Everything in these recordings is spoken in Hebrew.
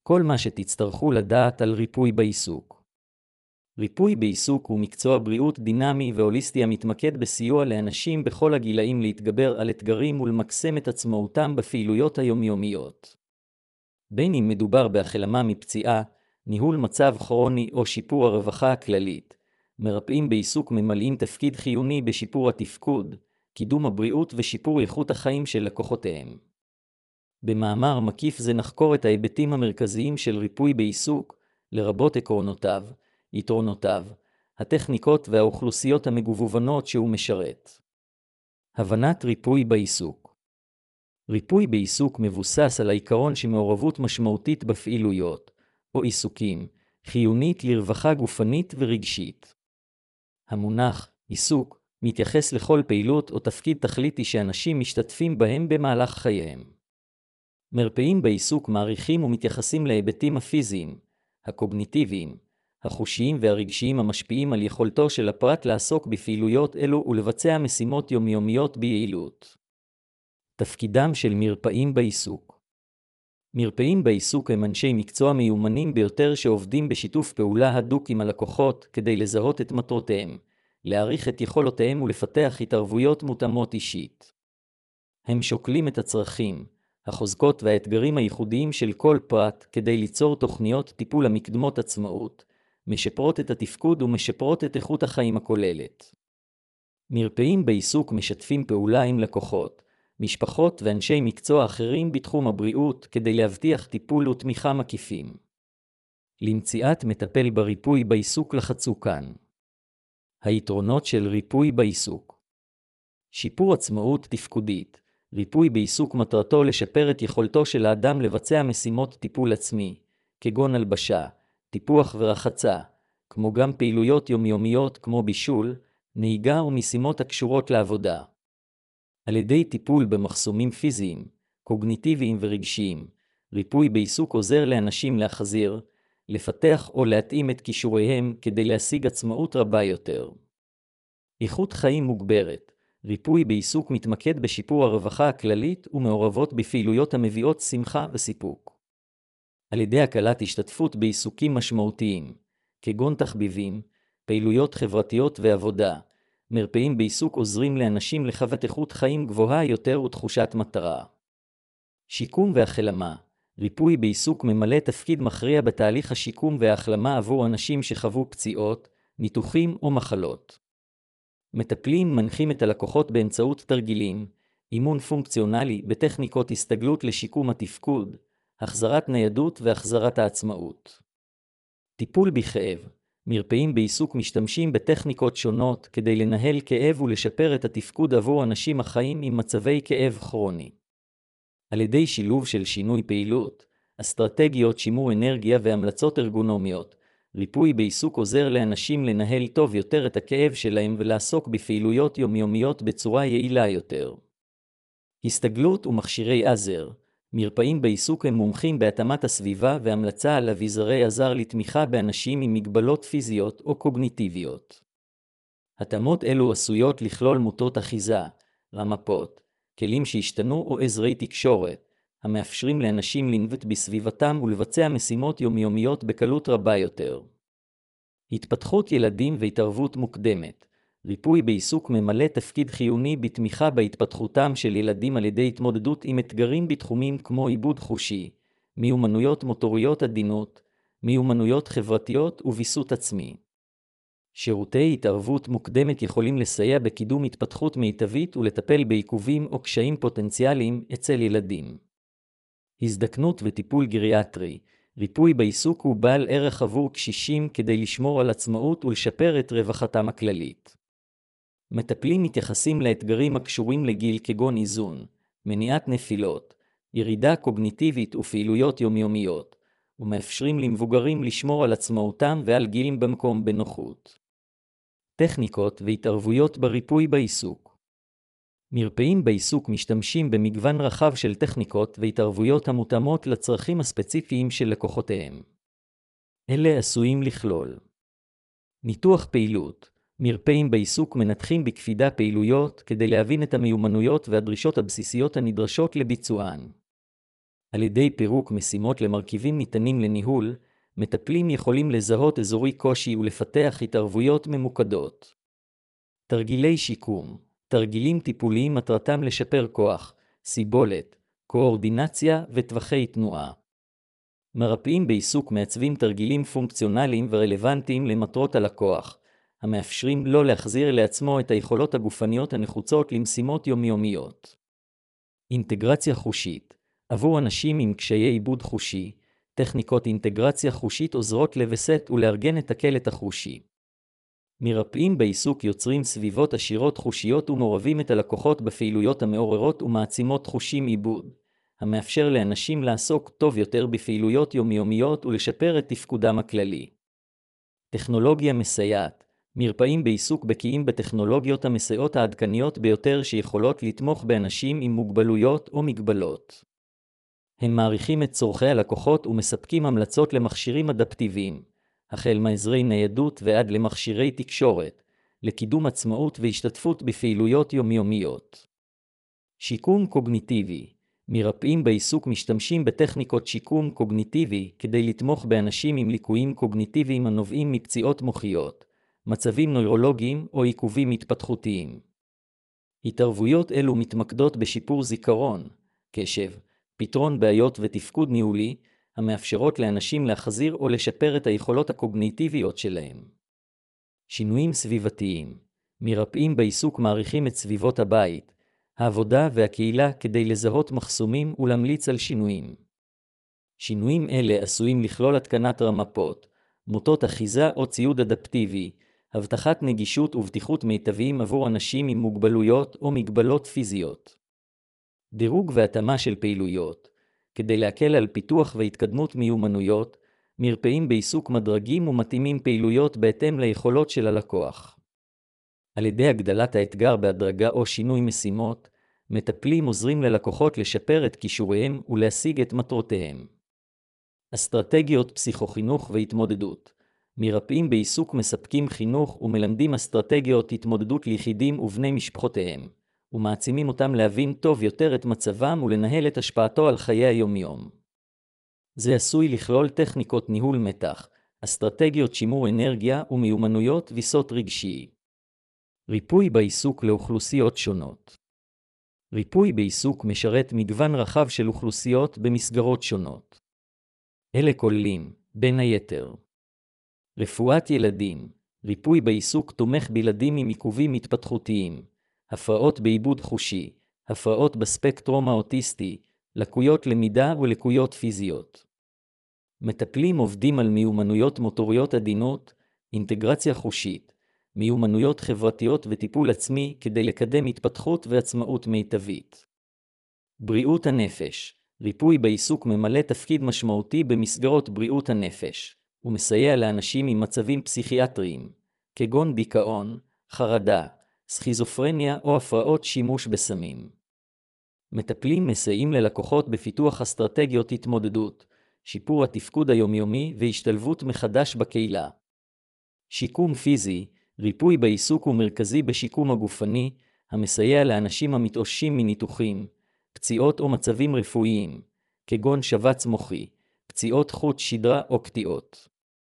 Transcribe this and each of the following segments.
כל מה שתצטרכו לדעת על ריפוי בעיסוק. ריפוי בעיסוק הוא מקצוע בריאות דינמי והוליסטי המתמקד בסיוע לאנשים בכל הגילאים להתגבר על אתגרים ולמקסם את עצמאותם בפעילויות היומיומיות. בין אם מדובר בהחלמה מפציעה, ניהול מצב כרוני או שיפור הרווחה הכללית, מרפאים בעיסוק ממלאים תפקיד חיוני בשיפור התפקוד, קידום הבריאות ושיפור איכות החיים של לקוחותיהם. במאמר מקיף זה נחקור את ההיבטים המרכזיים של ריפוי בעיסוק, לרבות עקרונותיו, יתרונותיו, הטכניקות והאוכלוסיות המגוונות שהוא משרת. הבנת ריפוי בעיסוק. ריפוי בעיסוק מבוסס על העיקרון שמעורבות משמעותית בפעילויות, או עיסוקים, חיונית לרווחה גופנית ורגשית. המונח, עיסוק, מתייחס לכל פעילות או תפקיד תכליתי שאנשים משתתפים בהם במהלך חייהם. מרפאים בעיסוק מעריכים ומתייחסים להיבטים הפיזיים, הקוגניטיביים, החושיים והרגשיים המשפיעים על יכולתו של הפרט לעסוק בפעילויות אלו ולבצע משימות יומיומיות ביעילות. תפקידם של מרפאים בעיסוק. מרפאים בעיסוק הם אנשי מקצוע מיומנים ביותר שעובדים בשיתוף פעולה הדוק עם הלקוחות כדי לזהות את מטרותיהם, להעריך את יכולותיהם ולפתח התערבויות מותאמות אישית. הם שוקלים את הצרכים, החוזקות והאתגרים הייחודיים של כל פרט כדי ליצור תוכניות טיפול המקדמות עצמאות, משפרות את התפקוד ומשפרות את איכות החיים הכוללת. מרפאים בעיסוק משתפים פעולה עם לקוחות, משפחות ואנשי מקצוע אחרים בתחום הבריאות כדי להבטיח טיפול ותמיכה מקיפים. למציאת מטפל בריפוי בעיסוק לחצו כאן. היתרונות של ריפוי בעיסוק. שיפור עצמאות תפקודית. ריפוי בעיסוק מטרתו לשפר את יכולתו של האדם לבצע משימות טיפול עצמי, כגון הלבשה, טיפוח ורחצה, כמו גם פעילויות יומיומיות כמו בישול, נהיגה ומשימות הקשורות לעבודה. על ידי טיפול במחסומים פיזיים, קוגניטיביים ורגשיים, ריפוי בעיסוק עוזר לאנשים להחזיר, לפתח או להתאים את כישוריהם כדי להשיג עצמאות רבה יותר. איכות חיים מוגברת. ריפוי בעיסוק מתמקד בשיפור הרווחה הכללית ומעורבות בפעילויות המביאות שמחה וסיפוק. על ידי הקלת השתתפות בעיסוקים משמעותיים, כגון תחביבים, פעילויות חברתיות ועבודה, מרפאים בעיסוק עוזרים לאנשים לחוות איכות חיים גבוהה יותר ותחושת מטרה. שיקום והחלמה. ריפוי בעיסוק ממלא תפקיד מכריע בתהליך השיקום וההחלמה עבור אנשים שחוו פציעות, ניתוחים או מחלות. מטפלים מנחים את הלקוחות באמצעות תרגילים, אימון פונקציונלי בטכניקות הסתגלות לשיקום התפקוד, החזרת ניידות והחזרת העצמאות. טיפול בכאב. מרפאים בעיסוק משתמשים בטכניקות שונות כדי לנהל כאב ולשפר את התפקוד עבור אנשים החיים עם מצבי כאב כרוני. על ידי שילוב של שינוי פעילות, אסטרטגיות שימור אנרגיה והמלצות ארגונומיות, ריפוי בעיסוק עוזר לאנשים לנהל טוב יותר את הכאב שלהם ולעסוק בפעילויות יומיומיות בצורה יעילה יותר. הסתגלות ומכשירי עזר. מרפאים בעיסוק הם מומחים בהתאמת הסביבה והמלצה על אביזרי עזר לתמיכה באנשים עם מגבלות פיזיות או קוגניטיביות. התאמות אלו עשויות לכלול מוטות אחיזה, רמפות, כלים שהשתנו או עזרי תקשורת, המאפשרים לאנשים לנווט בסביבתם ולבצע משימות יומיומיות בקלות רבה יותר. התפתחות ילדים והתערבות מוקדמת. ריפוי בעיסוק ממלא תפקיד חיוני בתמיכה בהתפתחותם של ילדים על ידי התמודדות עם אתגרים בתחומים כמו עיבוד חושי, מיומנויות מוטוריות עדינות, מיומנויות חברתיות וביסות עצמי. שירותי התערבות מוקדמת יכולים לסייע בקידום התפתחות מיטבית ולטפל בעיכובים או קשיים פוטנציאליים אצל ילדים. הזדקנות וטיפול גריאטרי. ריפוי בעיסוק הוא בעל ערך עבור קשישים כדי לשמור על עצמאות ולשפר את רווחתם הכללית. מטפלים מתייחסים לאתגרים הקשורים לגיל כגון איזון, מניעת נפילות, ירידה קוגניטיבית ופעילויות יומיומיות, ומאפשרים למבוגרים לשמור על עצמאותם ועל גילים במקום בנוחות. טכניקות והתערבויות בריפוי בעיסוק. מרפאים בעיסוק משתמשים במגוון רחב של טכניקות והתערבויות המותאמות לצרכים הספציפיים של לקוחותיהם. אלה עשויים לכלול ניתוח פעילות. מרפאים בעיסוק מנתחים בקפידה פעילויות כדי להבין את המיומנויות והדרישות הבסיסיות הנדרשות לביצוען. על ידי פירוק משימות למרכיבים ניתנים לניהול, מטפלים יכולים לזהות אזורי קושי ולפתח התערבויות ממוקדות. תרגילי שיקום, תרגילים טיפוליים מטרתם לשפר כוח, סיבולת, קואורדינציה וטווחי תנועה. מרפאים בעיסוק מעצבים תרגילים פונקציונליים ורלוונטיים למטרות הלקוח, המאפשרים לו להחזיר לעצמו את היכולות הגופניות הנחוצות למשימות יומיומיות. אינטגרציה חושית, עבור אנשים עם קשיי עיבוד חושי, טכניקות אינטגרציה חושית עוזרות לווסת ולארגן את הקלט החושי. מרפאים בעיסוק יוצרים סביבות עשירות חושיות ומעורבים את הלקוחות בפעילויות המעוררות ומעצימות חושים עיבוד, המאפשר לאנשים לעסוק טוב יותר בפעילויות יומיומיות ולשפר את תפקודם הכללי. טכנולוגיה מסייעת, מרפאים בעיסוק בקיאים בטכנולוגיות המסייעות העדכניות ביותר שיכולות לתמוך באנשים עם מוגבלויות או מגבלות. הם מעריכים את צורכי הלקוחות ומספקים המלצות למכשירים אדפטיביים, החל מעזרי ניידות ועד למכשירי תקשורת, לקידום עצמאות והשתתפות בפעילויות יומיומיות. שיקום קוגניטיבי, מרפאים בעיסוק משתמשים בטכניקות שיקום קוגניטיבי כדי לתמוך באנשים עם ליקויים קוגניטיביים הנובעים מפציעות מוחיות, מצבים נוירולוגיים או עיכובים התפתחותיים. התערבויות אלו מתמקדות בשיפור זיכרון, קשב, פתרון בעיות ותפקוד ניהולי, המאפשרות לאנשים להחזיר או לשפר את היכולות הקוגניטיביות שלהם. שינויים סביבתיים, מרפאים בעיסוק מעריכים את סביבות הבית, העבודה והקהילה כדי לזהות מחסומים ולהמליץ על שינויים. שינויים אלה עשויים לכלול התקנת רמפות, מוטות אחיזה או ציוד אדפטיבי, הבטחת נגישות ובטיחות מיטביים עבור אנשים עם מוגבלויות או מגבלות פיזיות. דירוג והתאמה של פעילויות, כדי להקל על פיתוח והתקדמות מיומנויות, מרפאים בעיסוק מדרגים ומתאימים פעילויות בהתאם ליכולות של הלקוח. על ידי הגדלת האתגר בהדרגה או שינוי משימות, מטפלים עוזרים ללקוחות לשפר את כישוריהם ולהשיג את מטרותיהם. אסטרטגיות פסיכוחינוך והתמודדות, מרפאים בעיסוק מספקים חינוך ומלמדים אסטרטגיות התמודדות ליחידים ובני משפחותיהם, ומעצימים אותם להבין טוב יותר את מצבם ולנהל את השפעתו על חיי היומיום. זה עשוי לכלול טכניקות ניהול מתח, אסטרטגיות שימור אנרגיה ומיומנויות ויסות רגשי. ריפוי בעיסוק לאוכלוסיות שונות. ריפוי בעיסוק משרת מגוון רחב של אוכלוסיות במסגרות שונות. אלה כוללים, בין היתר, רפואת ילדים, ריפוי בעיסוק תומך בילדים עם עיכובים התפתחותיים, הפרעות בעיבוד חושי, הפרעות בספקטרום האוטיסטי, לקויות למידה ולקויות פיזיות. מטפלים עובדים על מיומנויות מוטוריות עדינות, אינטגרציה חושית, מיומנויות חברתיות וטיפול עצמי כדי לקדם התפתחות ועצמאות מיטבית. בריאות הנפש, ריפוי בעיסוק ממלא תפקיד משמעותי במסגרות בריאות הנפש, ומסייע לאנשים עם מצבים פסיכיאטריים, כגון דיכאון, חרדה, סכיזופרניה או הפרעות שימוש בסמים. מטפלים מסייעים ללקוחות בפיתוח אסטרטגיות התמודדות, שיפור התפקוד היומיומי והשתלבות מחדש בקהילה. שיקום פיזי, ריפוי בעיסוק הוא מרכזי בשיקום הגופני, המסייע לאנשים המתאוששים מניתוחים, פציעות או מצבים רפואיים, כגון שבץ מוחי, פציעות חוט שדרה או קטיעות.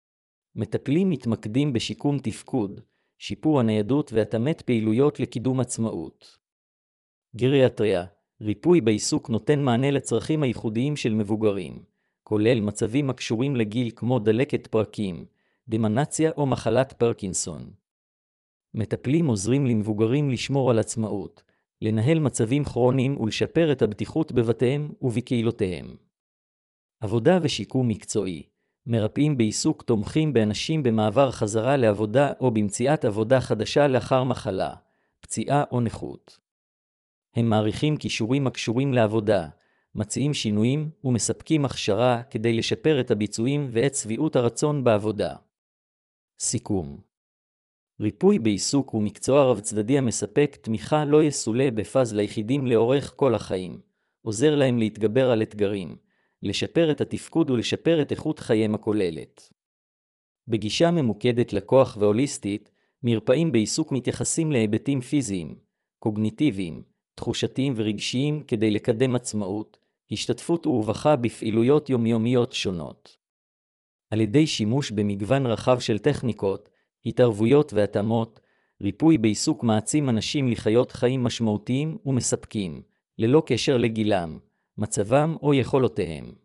מטפלים מתמקדים בשיקום תפקוד, שיפור הניידות והתאמת פעילויות לקידום עצמאות. גריאטריה, ריפוי בעיסוק נותן מענה לצרכים הייחודיים של מבוגרים, כולל מצבים הקשורים לגיל כמו דלקת פרקים, דמנציה או מחלת פרקינסון. מטפלים עוזרים למבוגרים לשמור על עצמאות, לנהל מצבים כרוניים ולשפר את הבטיחות בבתיהם ובקהילותיהם. עבודה ושיקום מקצועי, מרפאים בעיסוק תומכים באנשים במעבר חזרה לעבודה או במציאת עבודה חדשה לאחר מחלה, פציעה או נכות. הם מעריכים כישורים הקשורים לעבודה, מציעים שינויים ומספקים הכשרה כדי לשפר את הביצועים ואת שביעות הרצון בעבודה. סיכום. ריפוי בעיסוק הוא מקצוע רב צדדי המספק תמיכה לא יסולה בפז ליחידים לאורך כל החיים, עוזר להם להתגבר על אתגרים, לשפר את התפקוד ולשפר את איכות חייהם הכוללת. בגישה ממוקדת לקוח והוליסטית, מרפאים בעיסוק מתייחסים להיבטים פיזיים, קוגניטיביים, תחושתיים ורגשיים כדי לקדם עצמאות, השתתפות ורווחה בפעילויות יומיומיות שונות. על ידי שימוש במגוון רחב של טכניקות, התערבויות והתאמות, ריפוי בעיסוק מעצים אנשים לחיות חיים משמעותיים ומספקים, ללא קשר לגילם, מצבם או יכולותיהם.